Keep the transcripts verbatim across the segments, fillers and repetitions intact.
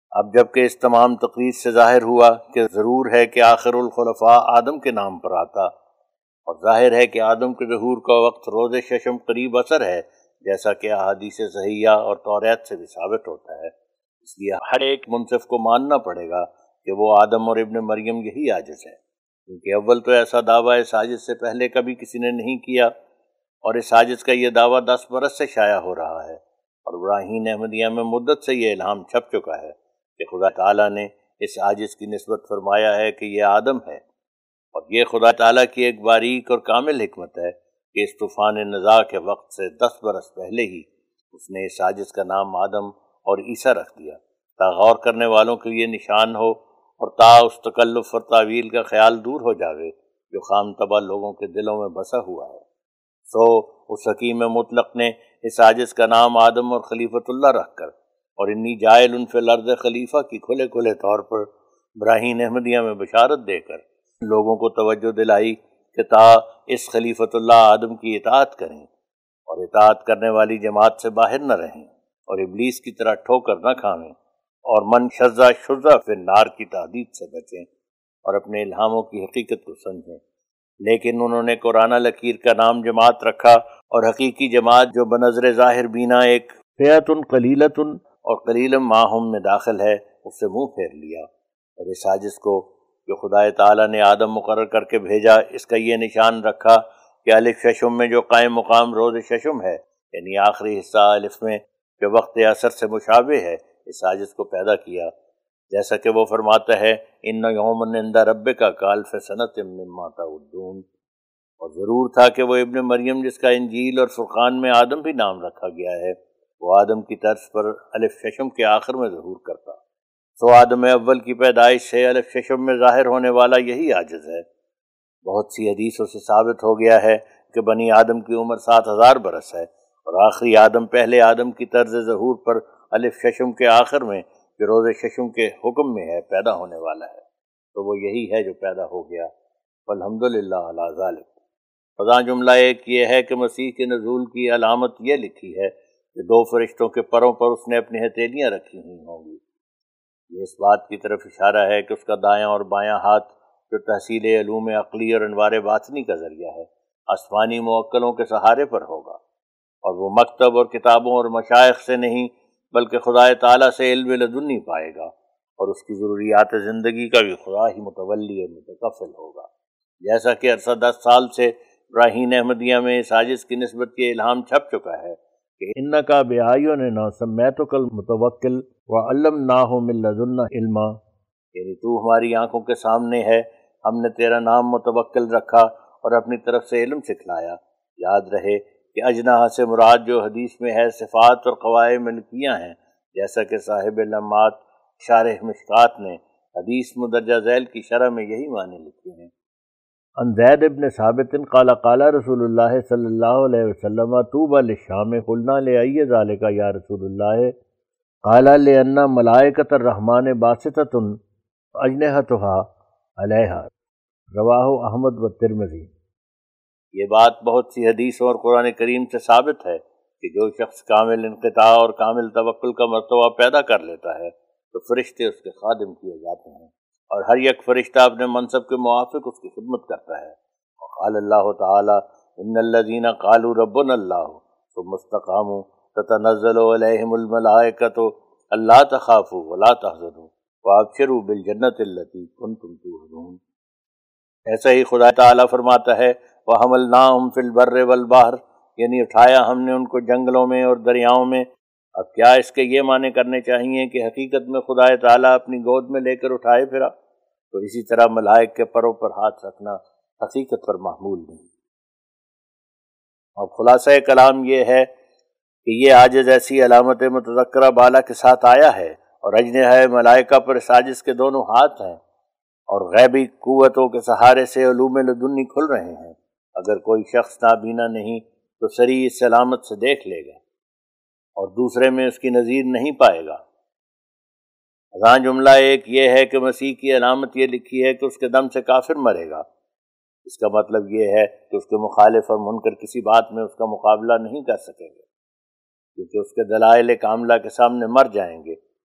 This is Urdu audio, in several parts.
اب جب کہ اس تمام تقریر سے ظاہر ہوا کہ ضرور ہے کہ آخر الخلفاء آدم کے نام پر آتا، اور ظاہر ہے کہ آدم کے ظہور کا وقت روز ششم قریب اثر ہے، جیسا کہ احادیث صحیحہ اور توریت سے بھی ثابت ہوتا ہے، اس لیے ہر ایک منصف کو ماننا پڑے گا کہ وہ آدم اور ابن مریم یہی عاجز ہے، کیونکہ اول تو ایسا دعویٰ اس عاجز سے پہلے کبھی کسی نے نہیں کیا، اور اس عاجز کا یہ دعویٰ دس برس سے شائع ہو رہا ہے، اور براہین احمدیہ میں مدت سے یہ الہام چھپ چکا ہے کہ خدا تعالیٰ نے اس عاجز کی نسبت فرمایا ہے کہ یہ آدم ہے، اور یہ خدا تعالیٰ کی ایک باریک اور کامل حکمت ہے کہ اس طوفان نزاع کے وقت سے دس برس پہلے ہی اس نے اس عاجز کا نام آدم اور عیسیٰ رکھ دیا، تا غور کرنے والوں کے لیے نشان ہو اور تا اس تکلف اور تعویل کا خیال دور ہو جاوے جو خام طبع لوگوں کے دلوں میں بسا ہوا ہے۔ سو اس حکیم مطلق نے اس عاجز کا نام آدم اور خلیفۃ اللہ رکھ کر اور انی جائل فی الارض خلیفہ کی کھلے کھلے طور پر براہین احمدیہ میں بشارت دے کر لوگوں کو توجہ دلائی کہ تا اس خلیفۃ اللہ آدم کی اطاعت کریں اور اطاعت کرنے والی جماعت سے باہر نہ رہیں اور ابلیس کی طرح ٹھوکر نہ کھاویں اور من شذ شذ فی النار کی تحدید سے بچیں اور اپنے الہاموں کی حقیقت کو سمجھیں۔ لیکن انہوں نے قرآن لکیر کا نام جماعت رکھا اور حقیقی جماعت جو بنظر ظاہر بینا ایک فئۃ قلیلۃ اور قلیل ماہم میں داخل ہے اس سے منہ پھیر لیا، اور اس عاجز کو جو خدا تعالیٰ نے آدم مقرر کر کے بھیجا اس کا یہ نشان رکھا کہ الف ششم میں جو قائم مقام روز ششم ہے، یعنی آخری حصہ الف میں جو وقت اثر سے مشابہ ہے، اس عاجز کو پیدا کیا، جیسا کہ وہ فرماتا ہے ان یوم عند ربک کالف سنۃ مما تعدون، اور ضرور تھا کہ وہ ابن مریم جس کا انجیل اور فرقان میں آدم بھی نام رکھا گیا ہے، وہ آدم کی طرز پر الف ششم کے آخر میں ظہور کرتا۔ سو آدم اول کی پیدائش سے الف ششم میں ظاہر ہونے والا یہی عاجز ہے۔ بہت سی حدیثوں سے ثابت ہو گیا ہے کہ بنی آدم کی عمر سات ہزار برس ہے، اور آخری آدم پہلے آدم کی طرز ظہور پر الف ششم کے آخر میں جو روز ششم کے حکم میں ہے پیدا ہونے والا ہے، تو وہ یہی ہے جو پیدا ہو گیا۔ والحمدللہ علی ذالک۔ فضا جملہ ایک یہ ہے کہ مسیح کے نزول کی علامت یہ لکھی ہے کہ دو فرشتوں کے پروں پر اس نے اپنی ہتھیلیاں رکھی ہوئی ہوں گی۔ یہ اس بات کی طرف اشارہ ہے کہ اس کا دایاں اور بایاں ہاتھ جو تحصیل علوم عقلی اور انوار باطنی کا ذریعہ ہے آسمانی موکلوں کے سہارے پر ہوگا، اور وہ مکتب اور کتابوں اور مشائخ سے نہیں بلکہ خدا تعالیٰ سے علم لدنی پائے گا، اور اس کی ضروریات زندگی کا بھی خدا ہی متولی اور متکفل ہوگا، جیسا کہ عرصہ دس سال سے براہین احمدیہ میں اس عاجز کی نسبت یہ الہام چھپ چکا ہے کہ انکا بِأَعْیُنِنَا سَمَّیتُکَ الْمُتَوَکِّل وَعَلَّمْنَاہُ مِن لَدُنَّا عِلْمًا، یعنی تو ہماری آنکھوں کے سامنے ہے، ہم نے تیرا نام متوکل رکھا اور اپنی طرف سے علم سکھلایا۔ یاد رہے کہ اجنحہ سے مراد جو حدیث میں ہے صفات اور قواعد ملکیہ ہیں، جیسا کہ صاحب لمعات شارح مشکات نے حدیث مدرجہ ذیل کی شرح میں یہی معنی لکھے ہیں۔ عن زید بن ثابت قال قال رسول اللہ صلی اللہ علیہ وسلم طوبى للشام قلنا لأي ذلك یا رسول اللہ قال لأن ملائکۃ الرحمن باسطۃ اجنحتها علیہا، رواہ احمد والترمذی۔ یہ بات بہت سی حدیثوں اور قرآن کریم سے ثابت ہے کہ جو شخص کامل انقطاع اور کامل توکل کا مرتبہ پیدا کر لیتا ہے تو فرشتے اس کے خادم کیے جاتے ہیں، اور ہر یک فرشتہ اپنے منصب کے موافق اس کی خدمت کرتا ہے۔ وقال اللہ تعالی ان الذین قالوا ربنا اللہ ثم استقاموا تتنزل علیہم الملائکۃ الا تخافوا ولا تحزنوا وابشروا بالجنۃ التی کنتم توعدون۔ ایسا ہی خدا تعالی فرماتا ہے وحملناہم فی البر والبحر، یعنی اٹھایا ہم نے ان کو جنگلوں میں اور دریاؤں میں۔ اب کیا اس کے یہ معنی کرنے چاہیے کہ حقیقت میں خدا تعالیٰ اپنی گود میں لے کر اٹھائے پھرا؟ تو اسی طرح ملائک کے پروں پر ہاتھ رکھنا حقیقت پر محمول نہیں۔ اب خلاصہ کلام یہ ہے کہ یہ عاجز ایسی علامت متذکرہ بالا کے ساتھ آیا ہے، اور اجنحہ ملائکہ پر اس عاجز کے دونوں ہاتھ ہیں، اور غیبی قوتوں کے سہارے سے علوم لدنی کھل رہے ہیں۔ اگر کوئی شخص نابینا نہیں تو صریح اس علامت سے دیکھ لے گا، اور دوسرے میں اس کی نظیر نہیں پائے گا۔ اذاں جملہ ایک یہ ہے کہ مسیح کی علامت یہ لکھی ہے کہ اس کے دم سے کافر مرے گا۔ اس کا مطلب یہ ہے کہ اس کے مخالف اور منکر کسی بات میں اس کا مقابلہ نہیں کر سکیں گے، کیونکہ اس کے دلائل کاملہ کے سامنے مر جائیں گے،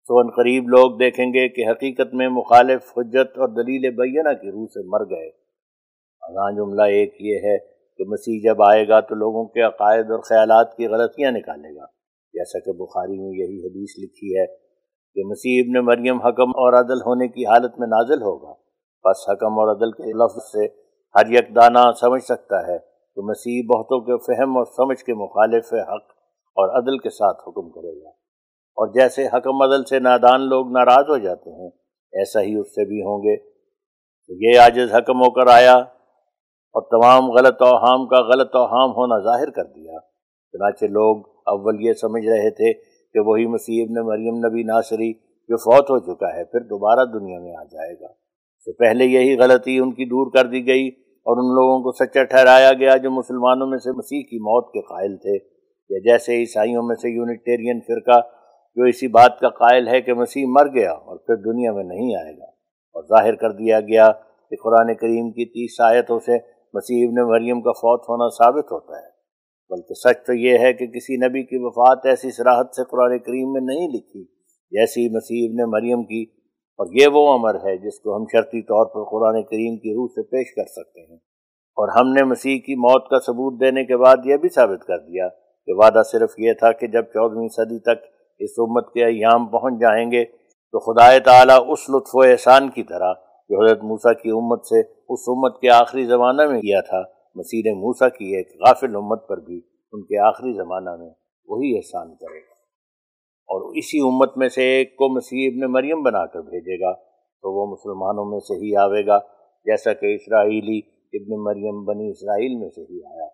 تو ان قریب لوگ دیکھیں گے کہ حقیقت میں مخالف حجت اور دلیل بینہ کی روح سے مر گئے۔ اذاں جملہ ایک یہ ہے کہ مسیح جب آئے گا تو لوگوں کے عقائد اور خیالات کی غلطیاں نکالے گا، جیسا کہ بخاری میں یہی حدیث لکھی ہے کہ مسیح ابن مریم حکم اور عدل ہونے کی حالت میں نازل ہوگا۔ بس حکم اور عدل کے لفظ سے ہر یک دانہ سمجھ سکتا ہے کہ مسیح بہتوں کے فہم اور سمجھ کے مخالف حق اور عدل کے ساتھ حکم کرے گا، اور جیسے حکم عدل سے نادان لوگ ناراض ہو جاتے ہیں ایسا ہی اس سے بھی ہوں گے۔ تو یہ عاجز حکم ہو کر آیا اور تمام غلط اوہام کا غلط توہام ہونا ظاہر کر دیا۔ چنانچہ لوگ اول یہ سمجھ رہے تھے کہ وہی مسیح ابن مریم نبی ناصری جو فوت ہو چکا ہے پھر دوبارہ دنیا میں آ جائے گا۔ تو پہلے یہی غلطی ان کی دور کر دی گئی اور ان لوگوں کو سچا ٹھہرایا گیا جو مسلمانوں میں سے مسیح کی موت کے قائل تھے، یا جیسے عیسائیوں میں سے یونیٹیرین فرقہ جو اسی بات کا قائل ہے کہ مسیح مر گیا اور پھر دنیا میں نہیں آئے گا، اور ظاہر کر دیا گیا کہ قرآن کریم کی تیس آیتوں سے مسیح ابن مریم کا فوت ہونا ثابت ہوتا ہے۔ بلکہ سچ تو یہ ہے کہ کسی نبی کی وفات ایسی صراحت سے قرآن کریم میں نہیں لکھی جیسی مسیح ابن مریم کی، اور یہ وہ امر ہے جس کو ہم شرطی طور پر قرآن کریم کی روح سے پیش کر سکتے ہیں۔ اور ہم نے مسیح کی موت کا ثبوت دینے کے بعد یہ بھی ثابت کر دیا کہ وعدہ صرف یہ تھا کہ جب چودہویں صدی تک اس امت کے ایام پہنچ جائیں گے تو خدا تعالیٰ اس لطف و احسان کی طرح جو حضرت موسیٰ کی امت سے اس امت کے آخری زمانہ میں کیا تھا، مسیح موسیٰ کی ایک غافل امت پر بھی ان کے آخری زمانہ میں وہی احسان کرے گا، اور اسی امت میں سے ایک کو مسیح ابن مریم بنا کر بھیجے گا تو وہ مسلمانوں میں سے ہی آوے گا، جیسا کہ اسرائیلی ابن مریم بنی اسرائیل میں سے ہی آیا۔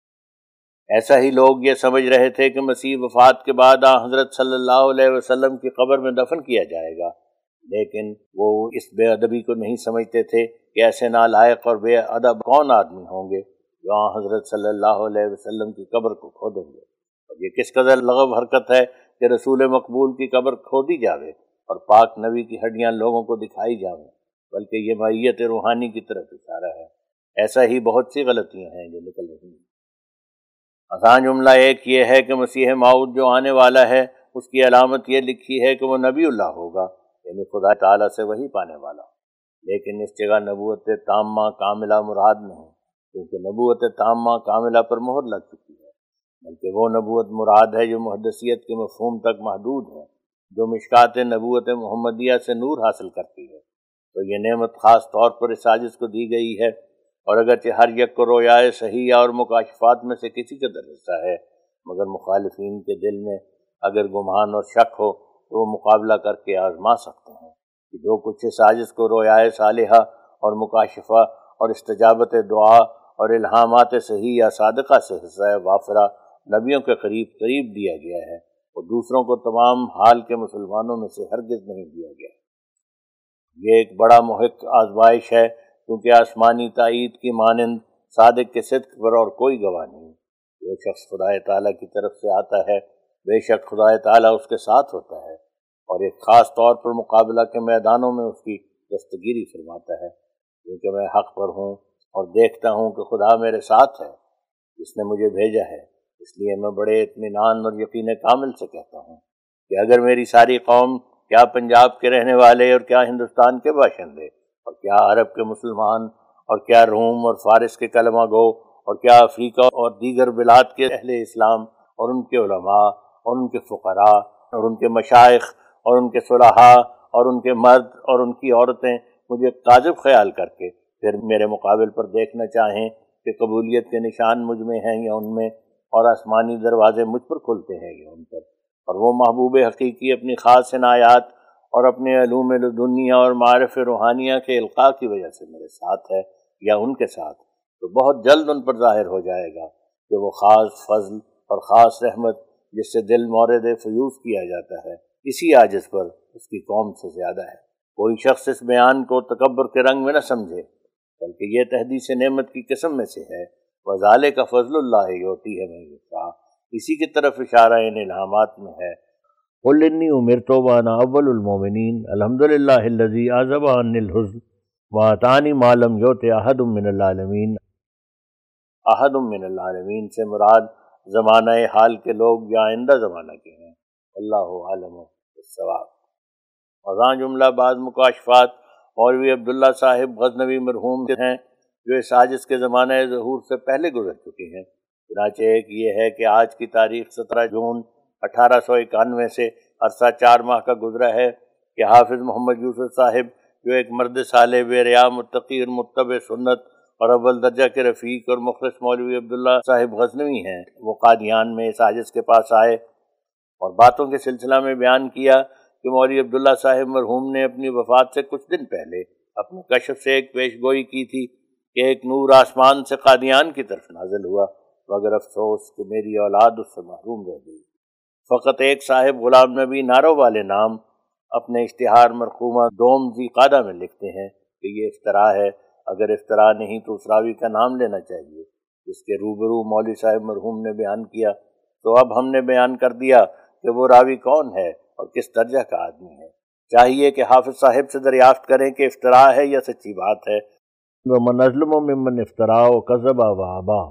ایسا ہی لوگ یہ سمجھ رہے تھے کہ مسیح وفات کے بعد آن حضرت صلی اللہ علیہ وسلم کی قبر میں دفن کیا جائے گا، لیکن وہ اس بے ادبی کو نہیں سمجھتے تھے کہ ایسے نالائق اور بے ادب کون آدمی ہوں گے جو آن حضرت صلی اللہ علیہ وسلم کی قبر کو کھودیں گے، اور یہ کس قدر لغو حرکت ہے کہ رسول مقبول کی قبر کھودی جاوے اور پاک نبی کی ہڈیاں لوگوں کو دکھائی جاویں، بلکہ یہ معیت روحانی کی طرف اشارہ ہے۔ ایسا ہی بہت سی غلطیاں ہیں جو نکل رہی ہیں۔ آسان جملہ ایک یہ ہے کہ مسیح موعود جو آنے والا ہے اس کی علامت یہ لکھی ہے کہ وہ نبی اللہ ہوگا، یعنی خدا تعالیٰ سے وحی پانے والا، لیکن اس جگہ نبوت تامہ کاملہ مراد نہیں، کیونکہ نبوت تامہ کاملہ پر مہر لگ چکی ہے، بلکہ وہ نبوت مراد ہے جو محدثیت کے مفہوم تک محدود ہے، جو مشکات نبوت محمدیہ سے نور حاصل کرتی ہے۔ تو یہ نعمت خاص طور پر اس عاجز کو دی گئی ہے، اور اگرچہ ہر یک کو رویائے صحیحہ اور مکاشفات میں سے کسی قدر حصہ ہے، مگر مخالفین کے دل میں اگر گمان اور شک ہو تو وہ مقابلہ کر کے آزما سکتے ہیں کہ جو کچھ اس عاجز کو رویائے صالحہ اور مکاشفہ اور استجابت دعا اور الہامات صحیح یا صادقہ سے حصہ وافرہ نبیوں کے قریب قریب دیا گیا ہے، وہ دوسروں کو تمام حال کے مسلمانوں میں سے ہرگز نہیں دیا گیا۔ یہ ایک بڑا محق آزمائش ہے، کیونکہ آسمانی تائید کی مانند صادق کے صدق پر اور کوئی گواہ نہیں۔ جو شخص خدا تعالیٰ کی طرف سے آتا ہے بے شک خدا تعالیٰ اس کے ساتھ ہوتا ہے، اور ایک خاص طور پر مقابلہ کے میدانوں میں اس کی دستگیری فرماتا ہے، کیونکہ میں حق پر ہوں اور دیکھتا ہوں کہ خدا میرے ساتھ ہے جس نے مجھے بھیجا ہے، اس لیے میں بڑے اطمینان اور یقین کامل سے کہتا ہوں کہ اگر میری ساری قوم، کیا پنجاب کے رہنے والے اور کیا ہندوستان کے باشندے اور کیا عرب کے مسلمان اور کیا روم اور فارس کے کلمہ گو اور کیا افریقہ اور دیگر بلاد کے اہل اسلام اور ان کے علماء اور ان کے فقراء اور ان کے مشائخ اور ان کے صلحاء اور ان کے مرد اور ان کی عورتیں مجھے کاذب خیال کر کے پھر میرے مقابل پر دیکھنا چاہیں کہ قبولیت کے نشان مجھ میں ہیں یا ان میں، اور آسمانی دروازے مجھ پر کھلتے ہیں یا ان پر، اور وہ محبوب حقیقی اپنی خاص عنایات اور اپنے علوم دنیا اور معارف روحانیہ کے القاء کی وجہ سے میرے ساتھ ہے یا ان کے ساتھ، تو بہت جلد ان پر ظاہر ہو جائے گا کہ وہ خاص فضل اور خاص رحمت جس سے دل مورد فیوز کیا جاتا ہے اسی عاجز پر اس کی قوم سے زیادہ ہے۔ کوئی شخص اس بیان کو تکبر کے رنگ میں نہ سمجھے، بلکہ یہ تحدیث نعمت کی قسم میں سے ہے، وذالک فضل اللہ یؤتیہ من یشاء، اسی کی طرف اشارہ ان الہامات میں ہے۔ قل انی امرت وانا اول المؤمنین الحمدللہ الذی عذب عنی الحزن واعطانی ما لم یؤت احد من العالمین۔ احد من العالمین سے مراد زمانہ حال کے لوگ یا آئندہ زمانہ کے ہیں، اللہ عالم بالصواب۔ اور جملہ بعض مکاشفات مولوی عبداللہ صاحب غزنوی مرحوم ہیں جو اس عاجز کے زمانہ ظہور سے پہلے گزر چکے ہیں۔ چنانچہ ایک یہ ہے کہ آج کی تاریخ سترہ جون اٹھارہ سو اکانوے سے عرصہ چار ماہ کا گزرا ہے کہ حافظ محمد یوسف صاحب جو ایک مرد صالح بے ریا متقی اور متبع سنت اور اول درجہ کے رفیق اور مخلص مولوی عبداللہ صاحب غزنوی ہیں، وہ قادیان میں اس عاجز کے پاس آئے اور باتوں کے سلسلہ میں بیان کیا کہ مولوی عبداللہ صاحب مرحوم نے اپنی وفات سے کچھ دن پہلے اپنے کشف سے ایک پیش گوئی کی تھی کہ ایک نور آسمان سے قادیان کی طرف نازل ہوا، مگر افسوس کہ میری اولاد اس سے محروم رہ گئی۔ فقط ایک صاحب غلام نبی نارو والے نام اپنے اشتہار مرقومہ دوم ذی قعدہ میں لکھتے ہیں کہ یہ افتراء ہے، اگر افتراء نہیں تو اس راوی کا نام لینا چاہیے جس کے روبرو مولوی صاحب مرحوم نے بیان کیا۔ تو اب ہم نے بیان کر دیا کہ وہ راوی کون ہے اور کس درجہ کا آدمی ہے۔ چاہیے کہ حافظ صاحب سے دریافت کریں کہ افتراء ہے یا سچی بات ہے۔ وَمَنْ أَظْلَمُ مِمَّنِ افْتَرَىٰ وَكَذَّبَ وَأَبَىٰ۔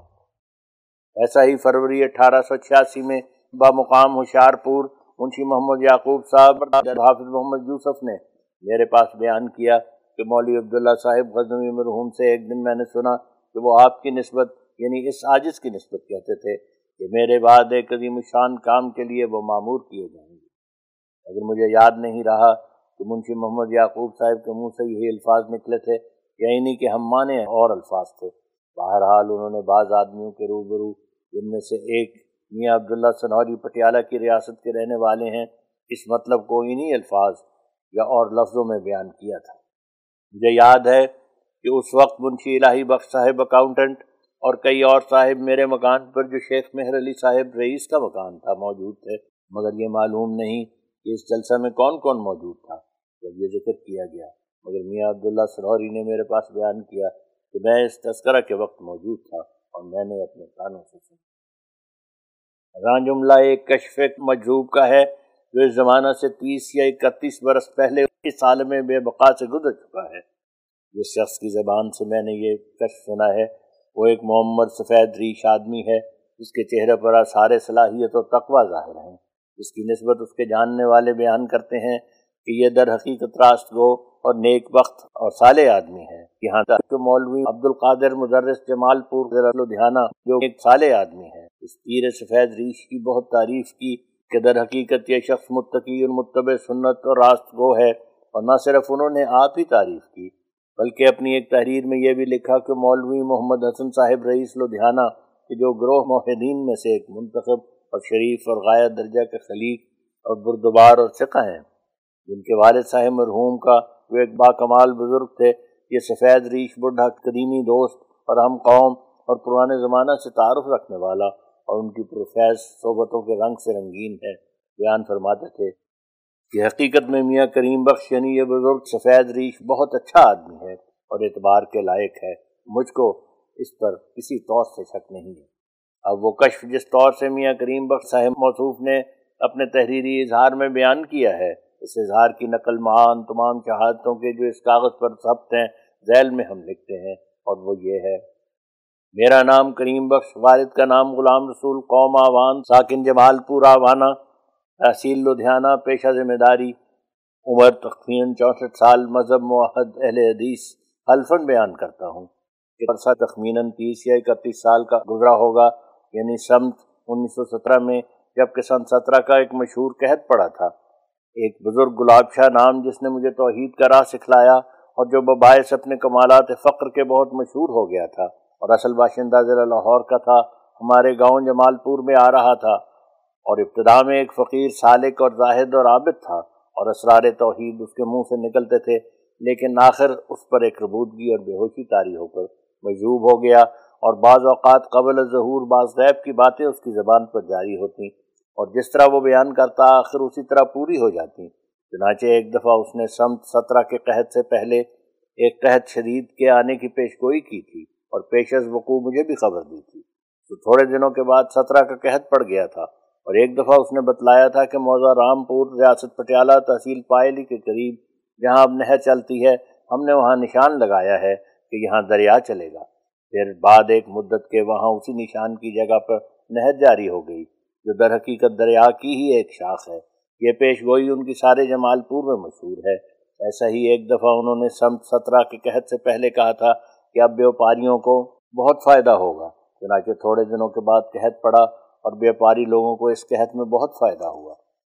ایسا ہی فروری اٹھارہ سو چھیاسی میں بامقام ہوشیارپور منشی محمد یعقوب صاحب حافظ محمد یوسف نے میرے پاس بیان کیا کہ مولوی عبداللہ صاحب غزنوی مرحوم سے ایک دن میں نے سنا کہ وہ آپ کی نسبت یعنی اس عاجز کی نسبت کہتے تھے کہ میرے بعد ایک عظیم الشان کام کے لیے وہ مامور کیے جائیں گے۔ اگر مجھے یاد نہیں رہا کہ منشی محمد یعقوب صاحب کے منہ سے یہی الفاظ نکلے تھے یا انہی کے ہم معنی اور الفاظ تھے۔ بہرحال انہوں نے بعض آدمیوں کے روبرو، جن میں سے ایک میاں عبداللہ سنوری پٹیالہ کی ریاست کے رہنے والے ہیں، اس مطلب کو انہی الفاظ یا اور لفظوں میں بیان کیا تھا۔ مجھے یاد ہے کہ اس وقت منشی الہی بخش صاحب اکاؤنٹنٹ اور کئی اور صاحب میرے مکان پر جو شیخ مہر علی صاحب رئیس کا مکان تھا موجود تھے، مگر یہ معلوم نہیں کہ اس جلسہ میں کون کون موجود تھا جب یہ ذکر کیا گیا، مگر میاں عبداللہ سنوری نے میرے پاس بیان کیا کہ میں اس تذکرہ کے وقت موجود تھا اور میں نے اپنے کانوں سے سنا۔ راں جملہ ایک کشف مجذوب کا ہے جو اس زمانہ سے تیس یا اکتیس برس پہلے اس عالم بے بقا سے گزر چکا ہے۔ جس شخص کی زبان سے میں نے یہ کشف سنا ہے وہ ایک محمد سفید ریش آدمی ہے جس کے چہرے پر آثار صلاحیت و تقوی ظاہر ہیں۔ اس کی نسبت اس کے جاننے والے بیان کرتے ہیں کہ یہ در حقیقت راست گو اور نیک بخت اور صالح آدمی ہے۔ یہاں تک کہ مولوی عبدالقادر مدرس جمال پور لدھیانہ جو ایک صالح آدمی ہے، اس پیر سفید ریش کی بہت تعریف کی کہ در حقیقت یہ شخص متقی اور متبع سنت اور راست گو ہے، اور نہ صرف انہوں نے آپ ہی تعریف کی بلکہ اپنی ایک تحریر میں یہ بھی لکھا کہ مولوی محمد حسن صاحب رئیس لدھیانہ کہ جو گروہ موحدین میں سے ایک منتخب اور شریف اور غایت درجہ کے خلیق اور بردبار اور ثقہ ہیں، جن کے والد صاحب مرحوم کا جو ایک باکمال بزرگ تھے، یہ سفید ریش بڑھا قدیمی دوست اور ہم قوم اور پرانے زمانہ سے تعارف رکھنے والا اور ان کی پرفیض صحبتوں کے رنگ سے رنگین ہے، بیان فرماتے تھے کہ حقیقت میں میاں کریم بخش یعنی یہ بزرگ سفید ریش بہت اچھا آدمی ہے اور اعتبار کے لائق ہے، مجھ کو اس پر کسی طور سے شک نہیں ہے۔ اب وہ کشف جس طور سے میاں کریم بخش صاحب موصوف نے اپنے تحریری اظہار میں بیان کیا ہے، اس اظہار کی نقل معان تمام شہادتوں کے جو اس کاغذ پر ثبت ہیں ذیل میں ہم لکھتے ہیں، اور وہ یہ ہے: میرا نام کریم بخش، والد کا نام غلام رسول، قوم آوان، ساکن جمال پور آوانہ، تحصیل لدھیانہ، پیشہ ذمہ داری، عمر تخمیناً چونسٹھ سال، مذہب موحد اہل حدیث۔ حلفاً بیان کرتا ہوں کہ عرصہ تخمیناً تیس یا اکتیس سال کا گزرا ہوگا، یعنی سمت انیس سو سترہ میں، جبکہ سن سترہ کا ایک مشہور قحط پڑا تھا۔ ایک بزرگ گلاب شاہ نام جس نے مجھے توحید کا راہ سکھلایا اور جو بباعث اپنے کمالات فقر کے بہت مشہور ہو گیا تھا اور اصل باشندہ ضلع لاہور کا تھا، ہمارے گاؤں جمال پور میں آ رہا تھا، اور ابتدا میں ایک فقیر سالک اور زاہد اور عابد تھا اور اسرار توحید اس کے منہ سے نکلتے تھے، لیکن آخر اس پر ایک ربودگی اور بے ہوشی طاری ہو کر مجذوب ہو گیا، اور بعض اوقات قبل ظہور بعض غیب کی باتیں اس کی زبان پر جاری ہوتیں اور جس طرح وہ بیان کرتا آخر اسی طرح پوری ہو جاتی۔ چنانچہ ایک دفعہ اس نے سمت سترہ کے قحط سے پہلے ایک قحط شدید کے آنے کی پیشگوئی کی تھی اور پیش از وقوع مجھے بھی خبر دی تھی۔ تو تھوڑے دنوں کے بعد سترہ کا قحط پڑ گیا تھا، اور ایک دفعہ اس نے بتلایا تھا کہ موضع رام پور، ریاست پٹیالہ، تحصیل پائلی کے قریب جہاں اب نہر چلتی ہے، ہم نے وہاں نشان لگایا ہے کہ یہاں دریا چلے گا۔ پھر بعد ایک مدت کے وہاں اسی نشان کی جگہ پر نہر جاری ہو گئی جو در حقیقت دریا کی ہی ایک شاخ ہے، یہ پیش گوئی ان کی سارے جمال پور میں مشہور ہے۔ ایسا ہی ایک دفعہ انہوں نے سمت سترہ کے قحط سے پہلے کہا تھا کہ اب بیوپاریوں کو بہت فائدہ ہوگا، چنانچہ تھوڑے دنوں کے بعد قحط پڑا اور بیوپاری لوگوں کو اس قحط میں بہت فائدہ ہوا۔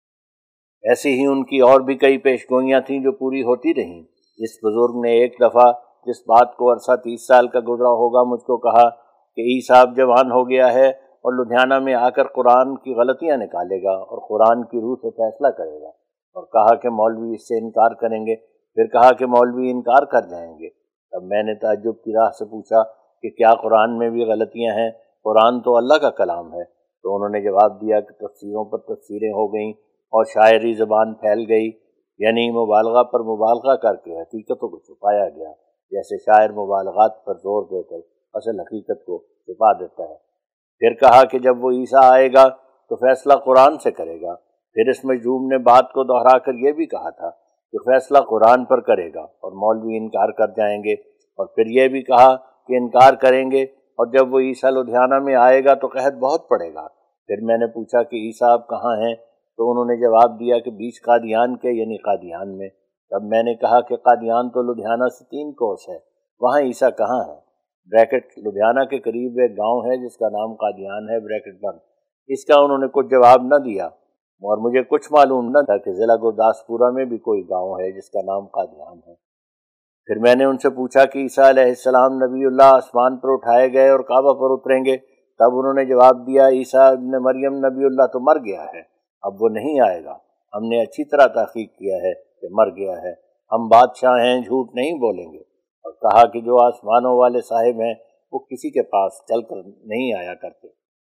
ایسی ہی ان کی اور بھی کئی پیش گوئیاں تھیں جو پوری ہوتی رہیں۔ اس بزرگ نے ایک دفعہ جس بات کو عرصہ تیس سال کا گزرا ہوگا مجھ کو کہا کہ عیسیٰ اب جوان ہو گیا ہے اور لدھیانہ میں آ کر قرآن کی غلطیاں نکالے گا اور قرآن کی روح سے فیصلہ کرے گا، اور کہا کہ مولوی اس سے انکار کریں گے۔ پھر کہا کہ مولوی انکار کر جائیں گے۔ تب میں نے تعجب کی راہ سے پوچھا کہ کیا قرآن میں بھی غلطیاں ہیں؟ قرآن تو اللہ کا کلام ہے۔ تو انہوں نے جواب دیا کہ تفسیروں پر تفسیریں ہو گئیں اور شاعری زبان پھیل گئی، یعنی مبالغہ پر مبالغہ کر کے حقیقتوں کو چھپایا گیا، جیسے شاعر مبالغات پر زور دے کر اصل حقیقت کو چھپا دیتا ہے۔ پھر کہا کہ جب وہ عیسیٰ آئے گا تو فیصلہ قرآن سے کرے گا۔ پھر اس مجذوم نے بات کو دہرا کر یہ بھی کہا تھا کہ فیصلہ قرآن پر کرے گا اور مولوی انکار کر جائیں گے، اور پھر یہ بھی کہا کہ انکار کریں گے اور جب وہ عیسیٰ لدھیانہ میں آئے گا تو قحط بہت پڑے گا۔ پھر میں نے پوچھا کہ عیسیٰ اب کہاں ہیں؟ تو انہوں نے جواب دیا کہ بیچ قادیان کے، یعنی قادیان میں۔ تب میں نے کہا کہ قادیان تو لدھیانہ سے تین کوس ہے، وہاں عیسیٰ کہاں ہے؟ بریکٹ لدھیانہ کے قریب ایک گاؤں ہے جس کا نام قادیان ہے، بریکٹ بند۔ اس کا انہوں نے کچھ جواب نہ دیا، اور مجھے کچھ معلوم نہ تھا کہ ضلع گرداسپورہ میں بھی کوئی گاؤں ہے جس کا نام قادیان ہے۔ پھر میں نے ان سے پوچھا کہ عیسیٰ علیہ السلام نبی اللہ آسمان پر اٹھائے گئے اور کعبہ پر اتریں گے؟ تب انہوں نے جواب دیا عیسیٰ ابن مریم نبی اللہ تو مر گیا ہے، اب وہ نہیں آئے گا۔ ہم نے اچھی طرح تحقیق کیا ہے کہ مر گیا ہے، ہم بادشاہ ہیں، جھوٹ نہیں بولیں گے۔ اور کہا کہ جو آسمانوں والے صاحب ہیں وہ کسی کے پاس چل کر نہیں آیا کرتے۔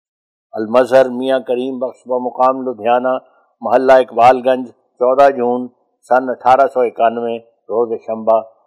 المظہر میاں کریم بخش بمقام لدھیانہ، محلہ اقبال گنج، چودہ جون سن اٹھارہ سو اکانوے، روز شنبہ،